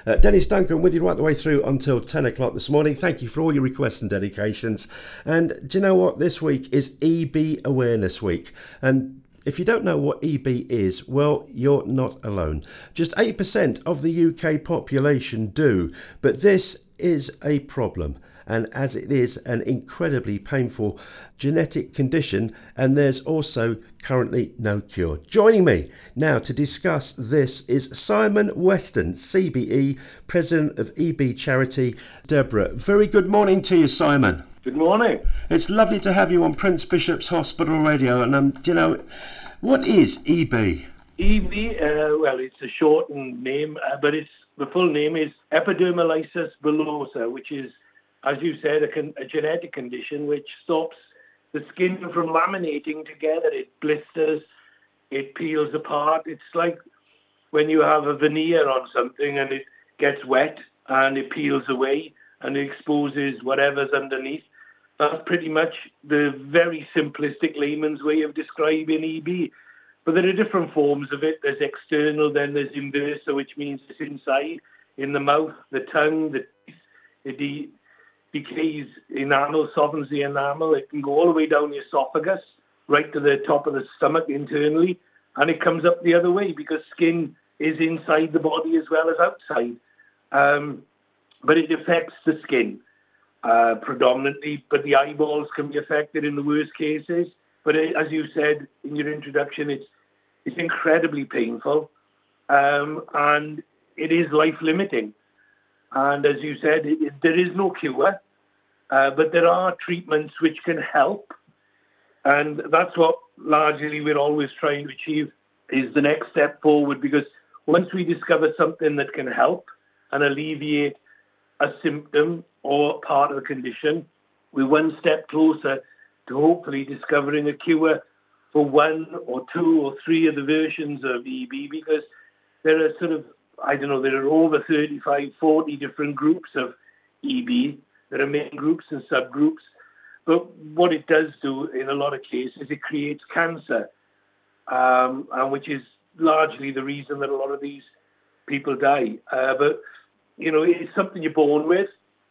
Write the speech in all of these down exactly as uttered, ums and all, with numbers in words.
Uh, Dennis Duncan with you right the way through until ten o'clock this morning. Thank you for all your requests and dedications. And do you know what? This week is E B Awareness Week. And if you don't know what E B is, well, you're not alone. Just eight percent of the U K population do, but this is a problem. And as it is an incredibly painful genetic condition, and there's also currently no cure. Joining me now to discuss this is Simon Weston, C B E, President of E B Charity. Deborah, very good morning to you, Simon. Good morning. It's lovely to have you on Prince Bishop's Hospital Radio. And, um, you know, what is E B? E B, uh, well, it's a shortened name, uh, but it's the full name is epidermolysis bullosa, which is, as you said, a, con- a genetic condition which stops the skin from laminating together. It blisters, it peels apart. It's like when you have a veneer on something and it gets wet and it peels away and it exposes whatever's underneath. That's pretty much the very simplistic layman's way of describing E B. But there are different forms of it. There's external, then there's inversa, which means it's inside, in the mouth, the tongue, the teeth. It de- decays enamel, softens the enamel. It can go all the way down the esophagus, right to the top of the stomach internally, and it comes up the other way because skin is inside the body as well as outside. Um, but it affects the skin uh, predominantly, but the eyeballs can be affected in the worst cases. But it, as you said in your introduction, it's it's incredibly painful, um, and it is life-limiting. And as you said, it, it, there is no cure, uh, but there are treatments which can help. And that's what largely we're always trying to achieve, is the next step forward, because once we discover something that can help and alleviate a symptom or part of the condition, we're one step closer to hopefully discovering a cure for one or two or three of the versions of E B, because there are sort of, I don't know, there are over thirty-five, forty different groups of E B. There are main groups and subgroups. But what it does do in a lot of cases, it creates cancer, um, and which is largely the reason that a lot of these people die. Uh, but, you know, it's something you're born with,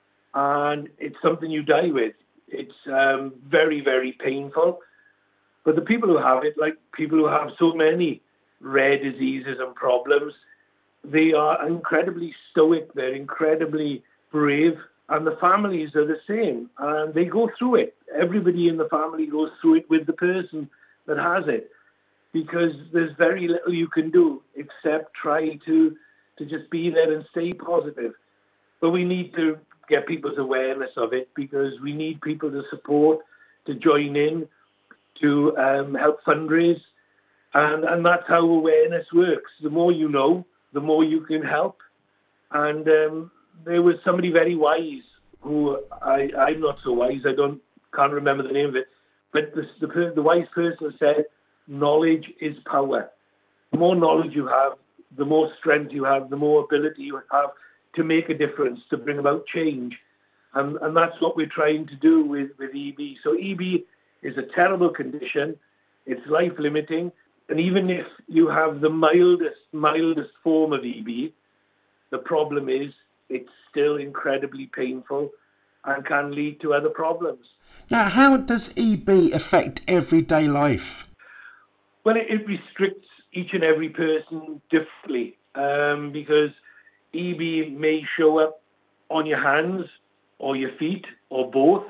and it's something you die with. It's um, very, very painful. But the people who have it, like people who have so many rare diseases and problems, they are incredibly stoic, they're incredibly brave, and the families are the same. And they go through it. Everybody in the family goes through it with the person that has it, because there's very little you can do except try to, to just be there and stay positive. But we need to get people's awareness of it, because we need people to support, to join in, to um, help fundraise. And, and that's how awareness works. The more you know, the more you can help. And um, there was somebody very wise who, I, I'm not so wise, I don't can't remember the name of it, but the, the, the wise person said, knowledge is power. The more knowledge you have, the more strength you have, the more ability you have to make a difference, to bring about change. And, and that's what we're trying to do with, with E B. So E B is a terrible condition. It's life-limiting. And even if you have the mildest, mildest form of E B, the problem is it's still incredibly painful and can lead to other problems. Now, how does E B affect everyday life? Well, it, it restricts each and every person differently, um, because E B may show up on your hands or your feet or both.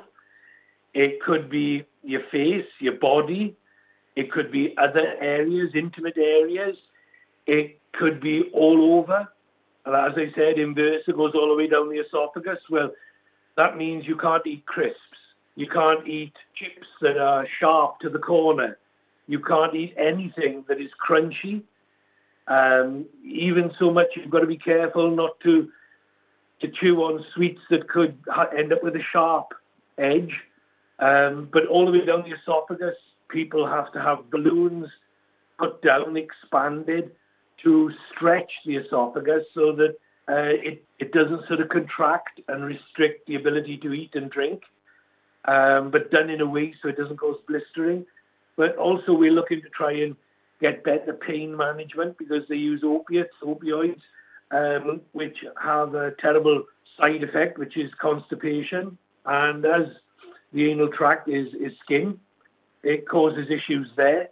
It could be your face, your body. It could be other areas, intimate areas. It could be all over. And as I said, inversa goes all the way down the esophagus. Well, that means you can't eat crisps. You can't eat chips that are sharp to the corner. You can't eat anything that is crunchy. Um, even so much, you've got to be careful not to to chew on sweets that could ha- end up with a sharp edge. Um, but all the way down the esophagus, people have to have balloons put down, expanded, to stretch the esophagus so that uh, it, it doesn't sort of contract and restrict the ability to eat and drink, um, but done in a way so it doesn't cause blistering. But also we're looking to try and get better pain management, because they use opiates, opioids, um, which have a terrible side effect, which is constipation. And as the anal tract is, is skin, it causes issues there.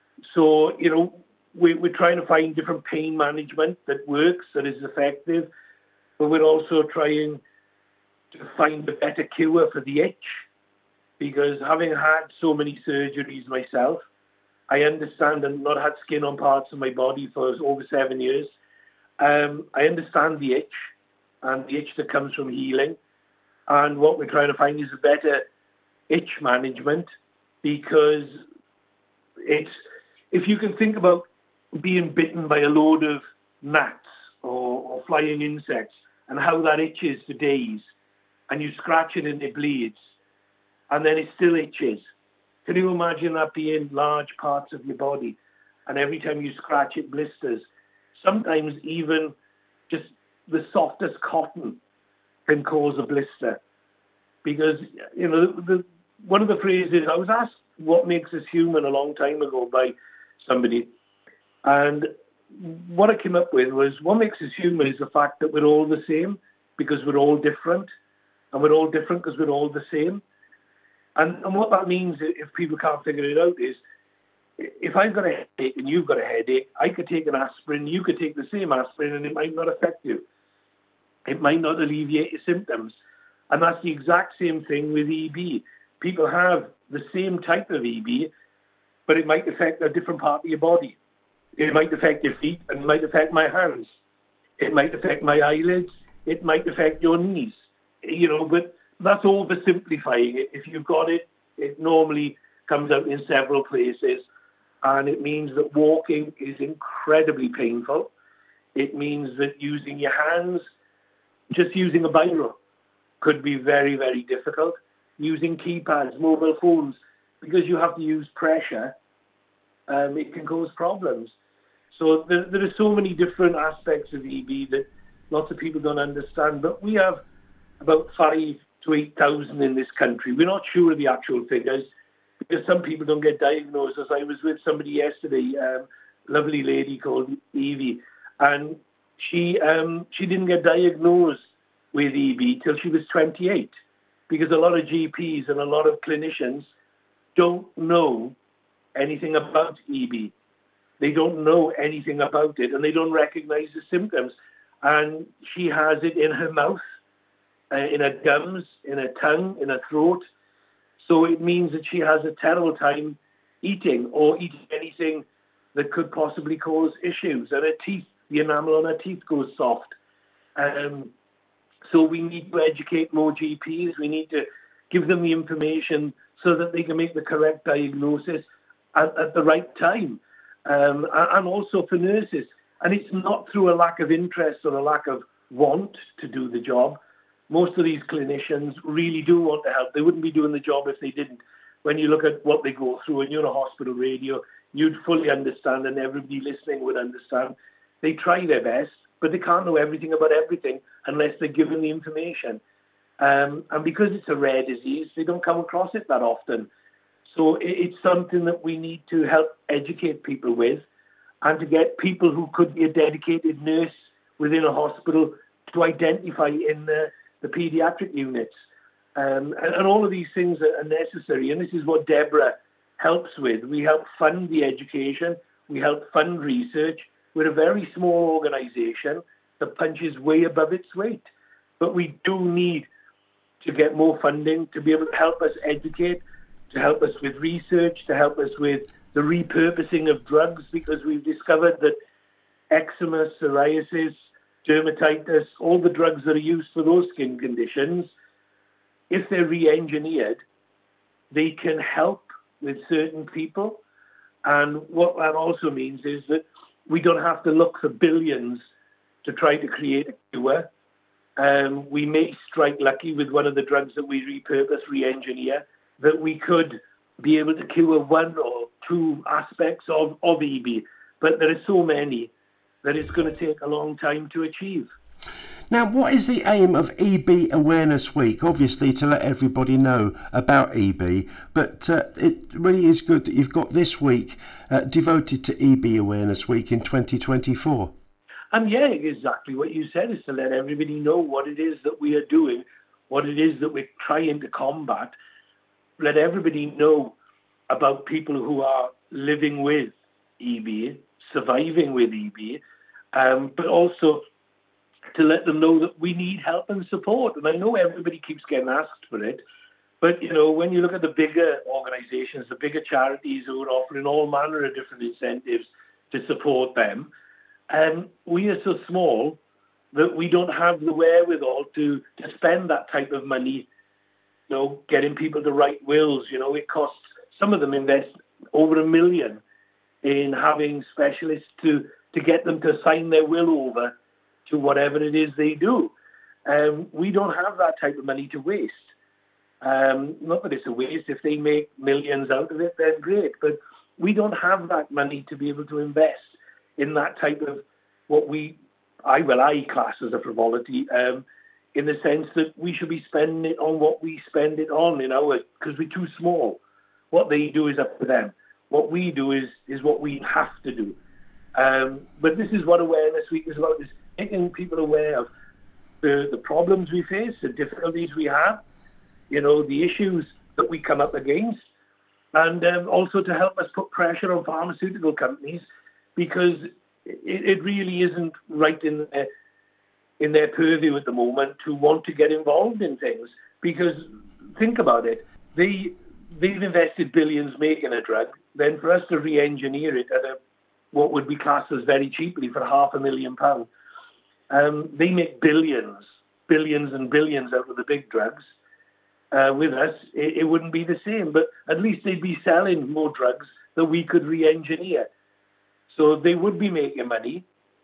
So, you know, we, we're trying to find different pain management that works, that is effective, but we're also trying to find a better cure for the itch, because having had so many surgeries myself, I understand and not had skin on parts of my body for over seven years. Um, I understand the itch and the itch that comes from healing. And what we're trying to find is a better itch management, because it's, if you can think about being bitten by a load of gnats or, or flying insects and how that itches for days, and you scratch it and it bleeds, and then it still itches. Can you imagine that being large parts of your body, and every time you scratch it blisters? Sometimes even just the softest cotton can cause a blister. Because, you know, the, one of the phrases, I was asked what makes us human a long time ago by somebody, and what I came up with was, what makes us human is the fact that we're all the same because we're all different, and we're all different because we're all the same. And, and what that means, if people can't figure it out, is if I've got a headache and you've got a headache, I could take an aspirin, you could take the same aspirin, and it might not affect you. It might not alleviate your symptoms. And that's the exact same thing with E B. People have the same type of E B, but it might affect a different part of your body. It might affect your feet, and it might affect my hands. It might affect my eyelids. It might affect your knees. You know, but that's oversimplifying it. If you've got it, it normally comes out in several places, and it means that walking is incredibly painful. It means that using your hands, just using a biro, could be very, very difficult. Using keypads, mobile phones, because you have to use pressure, um, it can cause problems. So there, there are so many different aspects of E B that lots of people don't understand, but we have about five to eight thousand in this country. We're not sure of the actual figures because some people don't get diagnosed. As I was with somebody yesterday, um, lovely lady called Evie, and she um, she didn't get diagnosed with E B till she was twenty-eight, because a lot of G Ps and a lot of clinicians don't know anything about E B. They don't know anything about it, and they don't recognize the symptoms. And she has it in her mouth, uh, in her gums, in her tongue, in her throat. So it means that she has a terrible time eating or eating anything that could possibly cause issues. And her teeth, the enamel on her teeth goes soft. Um, so we need to educate more G Ps. We need to give them the information so that they can make the correct diagnosis at, at the right time. Um, and also for nurses. And it's not through a lack of interest or a lack of want to do the job. Most of these clinicians really do want to help. They wouldn't be doing the job if they didn't. When you look at what they go through and you're on a hospital radio, you'd fully understand, and everybody listening would understand. They try their best, but they can't know everything about everything unless they're given the information. Um, and because it's a rare disease, they don't come across it that often. So it's something that we need to help educate people with, and to get people who could be a dedicated nurse within a hospital to identify in the, the paediatric units. Um, and, and all of these things are necessary. And this is what Deborah helps with. We help fund the education. We help fund research. We're a very small organisation that punches way above its weight. But we do need to get more funding to be able to help us educate, to help us with research, to help us with the repurposing of drugs, because we've discovered that eczema, psoriasis, dermatitis, all the drugs that are used for those skin conditions, if they're re-engineered, they can help with certain people. And what that also means is that we don't have to look for billions to try to create a cure. Um, we may strike lucky with one of the drugs that we repurpose, re-engineer, that we could be able to cure one or two aspects of, of E B. But there are so many that it's going to take a long time to achieve. Now, what is the aim of E B Awareness Week? Obviously, to let everybody know about E B, but uh, it really is good that you've got this week uh, devoted to E B Awareness Week in twenty twenty-four. And yeah, exactly what you said is to let everybody know what it is that we are doing, what it is that we're trying to combat. Let everybody know about people who are living with E B, surviving with E B, um, but also to let them know that we need help and support. And I know everybody keeps getting asked for it, but, you know, when you look at the bigger organisations, the bigger charities who are offering all manner of different incentives to support them, um, we are so small that we don't have the wherewithal to, to spend that type of money, you know, getting people to write wills. You know, it costs, some of them invest over a million in having specialists to, to get them to sign their will over to whatever it is they do. Um, we don't have that type of money to waste. Um, not that it's a waste. If they make millions out of it, then great. But we don't have that money to be able to invest in that type of what we, I well, I class as a frivolity, um, in the sense that we should be spending it on what we spend it on, you know, because we're too small. What they do is up to them. What we do is is what we have to do. Um, but this is what Awareness Week is about, is making people aware of the, the problems we face, the difficulties we have, you know, the issues that we come up against, and um, also to help us put pressure on pharmaceutical companies, because it, it really isn't right in their, in their purview at the moment to want to get involved in things. Because think about it, they, they've invested billions making a drug, then for us to re-engineer it at a, what would be classed as very cheaply for half a million pounds, um, they make billions, billions and billions out of the big drugs. Uh, with us, it, it wouldn't be the same, but at least they'd be selling more drugs that we could re-engineer. So they would be making money,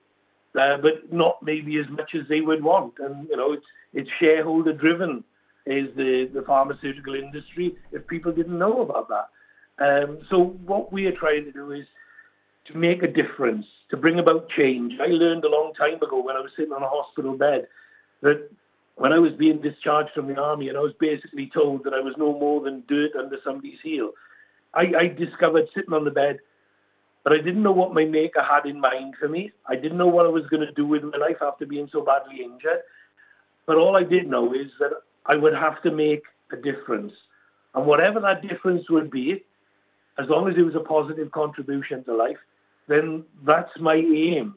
uh, but not maybe as much as they would want. And, you know, it's it's shareholder driven is the, the pharmaceutical industry, if people didn't know about that. Um, so what we are trying to do is to make a difference, to bring about change. I learned a long time ago when I was sitting on a hospital bed that when I was being discharged from the army and I was basically told that I was no more than dirt under somebody's heel, I, I discovered sitting on the bed that I didn't know what my maker had in mind for me. I didn't know what I was going to do with my life after being so badly injured. But all I did know is that I would have to make a difference. And whatever that difference would be, as long as it was a positive contribution to life, then that's my aim.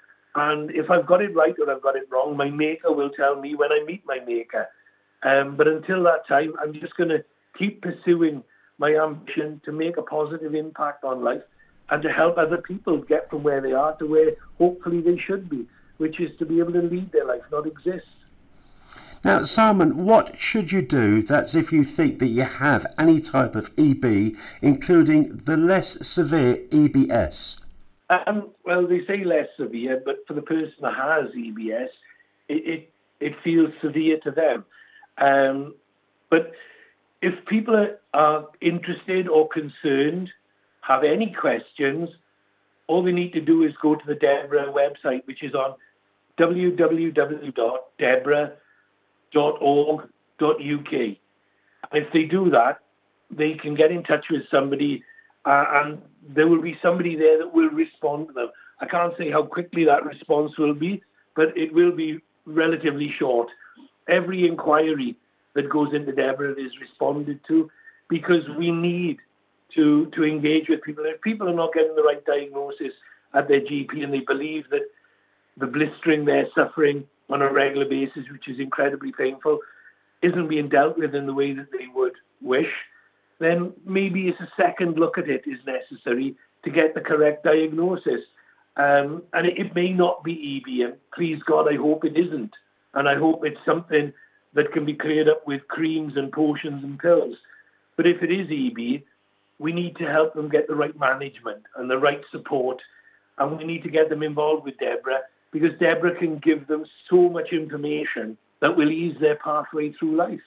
And if I've got it right or I've got it wrong, my maker will tell me when I meet my maker. Um, but until that time, I'm just going to keep pursuing my ambition to make a positive impact on life and to help other people get from where they are to where hopefully they should be, which is to be able to lead their life, not exist. Now, Simon, what should you do, that's if you think that you have any type of E B, including the less severe E B S? Um, well, they say less severe, but for the person that has E B S, it, it, it feels severe to them. Um, but if people are, are interested or concerned, have any questions, all they need to do is go to the Debra website, which is on w w w dot debra dot org dot u k. And if they do that, they can get in touch with somebody, uh, and there will be somebody there that will respond to them. I can't say how quickly that response will be, but it will be relatively short. Every inquiry that goes into Debra is responded to, because we need to, to engage with people. If people are not getting the right diagnosis at their G P and they believe that the blistering they're suffering on a regular basis, which is incredibly painful, isn't being dealt with in the way that they would wish, then maybe it's a second look at it is necessary to get the correct diagnosis. Um, and it, it may not be E B, and please God, I hope it isn't. And I hope it's something that can be cleared up with creams and potions and pills. But if it is E B, we need to help them get the right management and the right support. And we need to get them involved with Debra, because Debra can give them so much information that will ease their pathway through life.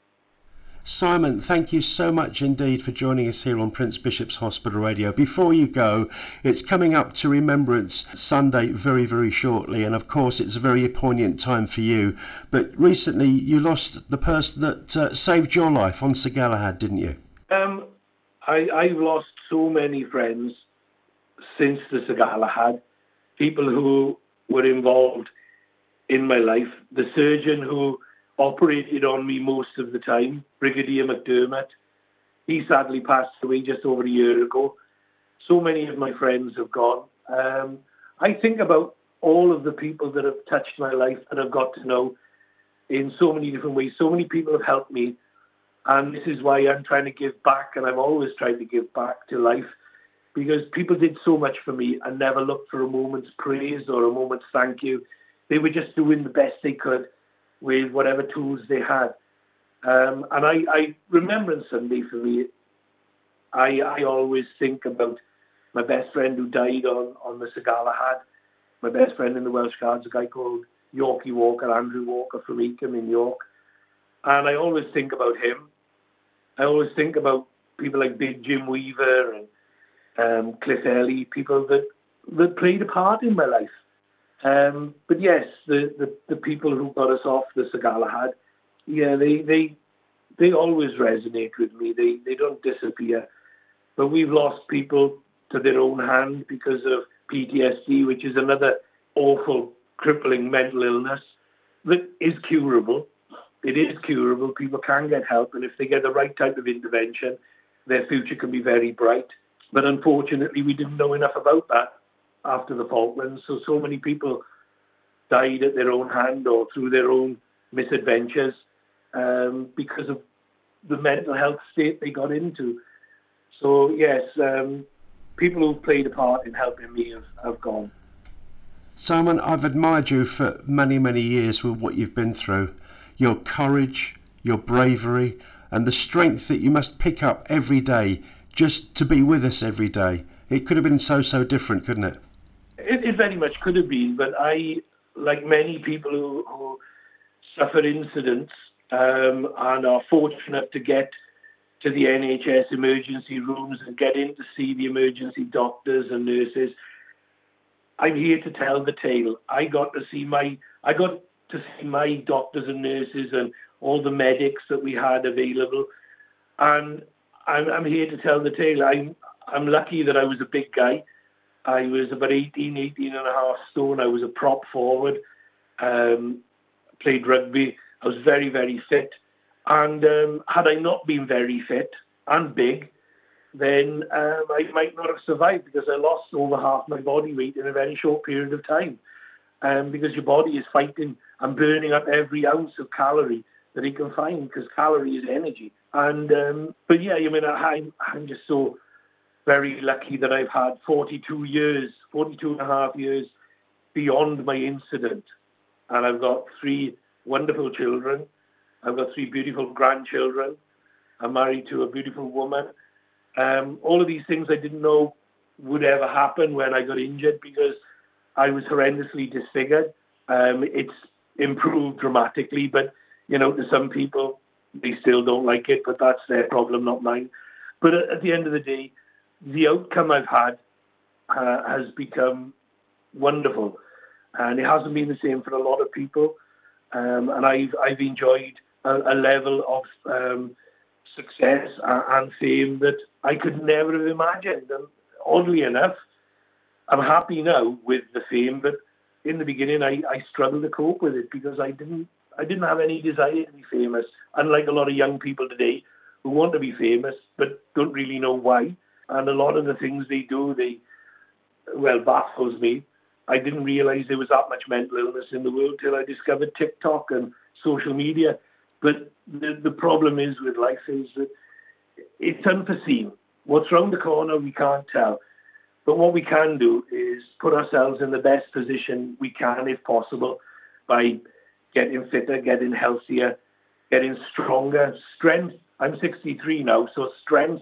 Simon, thank you so much indeed for joining us here on Prince Bishop's Hospital Radio. Before you go, it's coming up to Remembrance Sunday very, very shortly, and of course it's a very poignant time for you. But recently you lost the person that uh, saved your life on Sir Galahad, didn't you? Um, I, I've lost so many friends since the Sir Galahad, people who were involved in my life. The surgeon who operated on me most of the time, Brigadier McDermott, he sadly passed away just over a year ago. So many of my friends have gone. Um, I think about all of the people that have touched my life that I've got to know in so many different ways. So many people have helped me. And this is why I'm trying to give back, and I've always tried to give back to life, because people did so much for me and never looked for a moment's praise or a moment's thank you. They were just doing the best they could with whatever tools they had. Um, and I, I Remembrance Sunday for me, I, I always think about my best friend who died on, on the Sir Galahad. My best friend in the Welsh Guards, a guy called Yorkie Walker, Andrew Walker from Eacombe in York. And I always think about him. I always think about people like Big Jim Weaver and um, Cliff Ellie, people that, that played a part in my life. Um, but yes, the, the, the people who got us off the Sir Galahad, yeah, they, they they always resonate with me. They they don't disappear. But we've lost people to their own hand because of P T S D, which is another awful, crippling mental illness that is curable. It is curable. People can get help, and if they get the right type of intervention, their future can be very bright. But unfortunately, we didn't know enough about that after the Falklands. So, so many people died at their own hand or through their own misadventures um, because of the mental health state they got into. So, yes, um, people who've played a part in helping me have, have gone. Simon, I've admired you for many, many years with what you've been through. Your courage, your bravery, and the strength that you must pick up every day just to be with us every day. It could have been so, so different, couldn't it? It, it very much could have been, but I, like many people who, who suffer incidents um, and are fortunate to get to the N H S emergency rooms and get in to see the emergency doctors and nurses, I'm here to tell the tale. I got to see my, I got to see my doctors and nurses and all the medics that we had available, and I'm, I'm here to tell the tale. I'm, I'm lucky that I was a big guy. I was about eighteen, eighteen and a half stone. I was a prop forward, um, played rugby. I was very, very fit. And um, had I not been very fit and big, then um, I might not have survived, because I lost over half my body weight in a very short period of time. Um, because your body is fighting and burning up every ounce of calorie that it can find, because calorie is energy. And um, but yeah, I mean, I, I'm just so very lucky that I've had forty-two years, forty-two and a half years beyond my incident. And I've got three wonderful children. I've got three beautiful grandchildren. I'm married to a beautiful woman. Um, all of these things I didn't know would ever happen when I got injured, because I was horrendously disfigured. Um, it's improved dramatically, but, you know, to some people, they still don't like it, but that's their problem, not mine. But at the end of the day, the outcome I've had uh, has become wonderful. And it hasn't been the same for a lot of people. Um, and I've I've enjoyed a, a level of um, success and, and fame that I could never have imagined. And oddly enough, I'm happy now with the fame, but in the beginning, I, I struggled to cope with it, because I didn't I didn't have any desire to be famous. Unlike a lot of young people today who want to be famous but don't really know why. And a lot of the things they do, they well baffles me. I didn't realize there was that much mental illness in the world till I discovered TikTok and social media. But the, the problem is with life is that it's unforeseen. What's round the corner, we can't tell. But what we can do is put ourselves in the best position we can, if possible, by getting fitter, getting healthier, getting stronger. Strength, I'm sixty-three now, so strength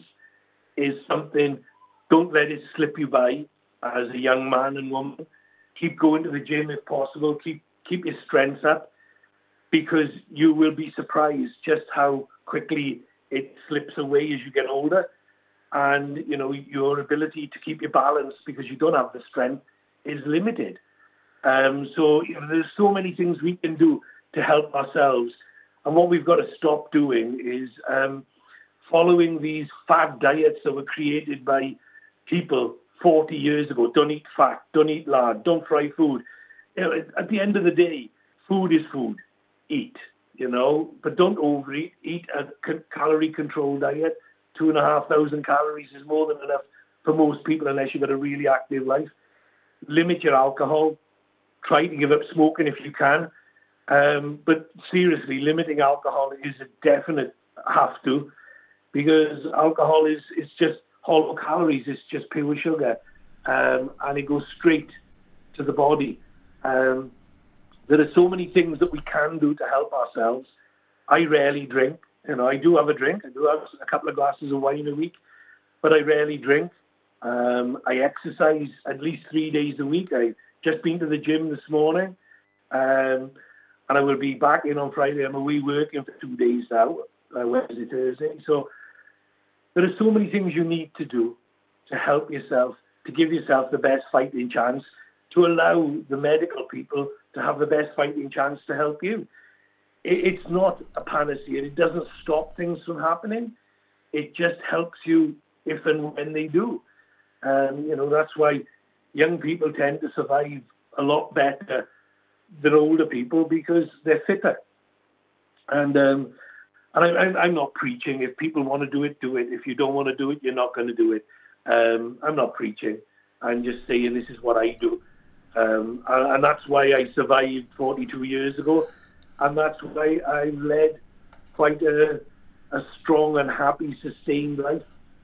is something, don't let it slip you by as a young man and woman. Keep going to the gym if possible. Keep keep your strength up, because you will be surprised just how quickly it slips away as you get older. And, you know, your ability to keep your balance, because you don't have the strength, is limited. Um, so you know, there's so many things we can do to help ourselves. And what we've got to stop doing is um, following these fad diets that were created by people forty years ago. Don't eat fat, don't eat lard, don't fry food. you know, at the end of the day, food is food. Eat, you know, but don't overeat. Eat a calorie control diet. Two and a half thousand calories is more than enough for most people unless you've got a really active life. Limit your alcohol. Try to give up smoking if you can. Um, but seriously, limiting alcohol is a definite have to, because alcohol is, is just hollow calories. It's just pure sugar. Um, and it goes straight to the body. Um, there are so many things that we can do to help ourselves. I rarely drink. You know, I do have a drink. I do have a couple of glasses of wine a week, but I rarely drink. Um, I exercise at least three days a week. I've just been to the gym this morning, um, and I will be back in on Friday. I'm away working for two days now, uh, Wednesday, Thursday. So there are so many things you need to do to help yourself, to give yourself the best fighting chance, to allow the medical people to have the best fighting chance to help you. It's not a panacea. It doesn't stop things from happening. It just helps you if and when they do. Um, you know, that's why young people tend to survive a lot better than older people, because they're fitter. And um, and I, I'm not preaching. If people want to do it, do it. If you don't want to do it, you're not going to do it. Um, I'm not preaching. I'm just saying this is what I do. Um, and, and that's why I survived forty-two years ago. And that's why I've led quite a, a strong and happy, sustained life.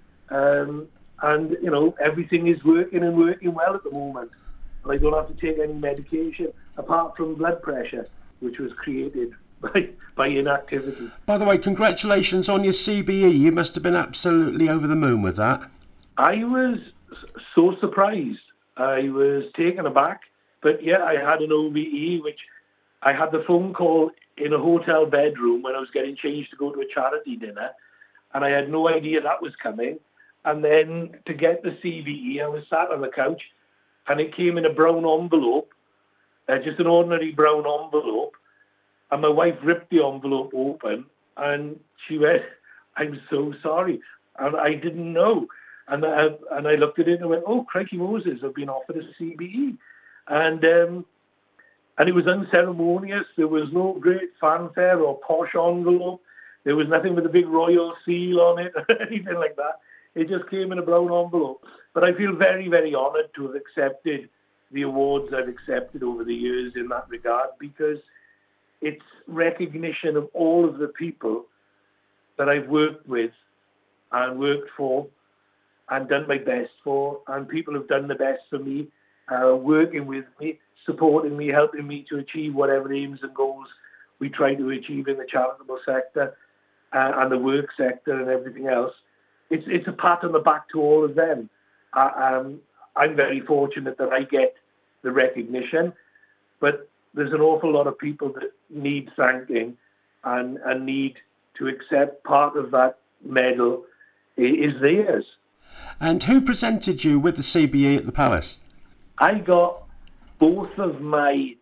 Um, and, you know, everything is working and working well at the moment. I don't have to take any medication apart from blood pressure, which was created by, by inactivity. By the way, congratulations on your C B E. You must have been absolutely over the moon with that. I was so surprised. I was taken aback. But, yeah, I had an O B E, which I had the phone call in a hotel bedroom when I was getting changed to go to a charity dinner, and I had no idea that was coming. And then to get the C B E, I was sat on the couch, and it came in a brown envelope, uh, just an ordinary brown envelope. And my wife ripped the envelope open, and she went, "I'm so sorry." And I didn't know. And I, and I looked at it and went, "Oh, crikey Moses, I've been offered a C B E." And um, and it was unceremonious. There was no great fanfare or posh envelope. There was nothing with a big royal seal on it or anything like that. It just came in a brown envelope. But I feel very, very honoured to have accepted the awards I've accepted over the years in that regard, because it's recognition of all of the people that I've worked with and worked for and done my best for, and people have done the best for me, uh, working with me, supporting me, helping me to achieve whatever aims and goals we try to achieve in the charitable sector uh, and the work sector and everything else. It's it's a pat on the back to all of them. Uh, um, I'm very fortunate that I get the recognition, but there's an awful lot of people that need thanking and, and need to accept part of that medal is theirs. And who presented you with the C B E at the Palace? I got both of my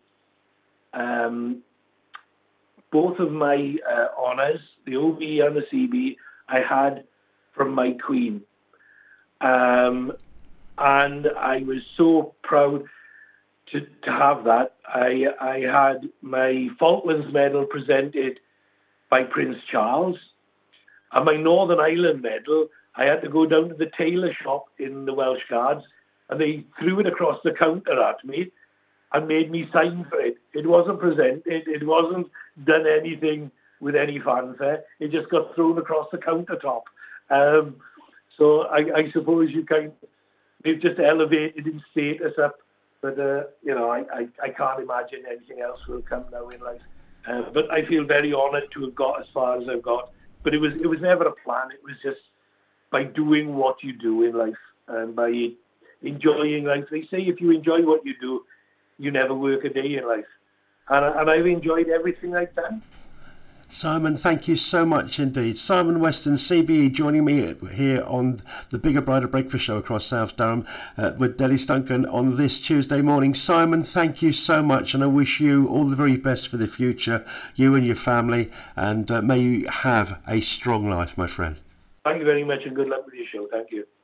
um, both of my uh, honours, the O B E and the C B E, I had from my Queen. Um, and I was so proud to, to have that. I, I had my Falklands Medal presented by Prince Charles, and my Northern Ireland Medal, I had to go down to the tailor shop in the Welsh Guards, and they threw it across the counter at me and made me sign for it. It wasn't presented, it wasn't done anything with any fanfare, it just got thrown across the countertop. Um, so I, I suppose you kind of, they've just elevated in status up, but uh, you know, I, I, I can't imagine anything else will come now in life. Uh, but I feel very honoured to have got as far as I've got. But it was it was never a plan. It was just by doing what you do in life and by enjoying life. They say if you enjoy what you do, you never work a day in life. And, and I've enjoyed everything I've done. Simon, thank you so much indeed. Simon Weston, C B E, joining me here on the Bigger Brighter Breakfast Show across South Durham uh, with Dennis Duncan on this Tuesday morning. Simon, thank you so much, and I wish you all the very best for the future, you and your family, and uh, may you have a strong life, my friend. Thank you very much, and good luck with your show. Thank you.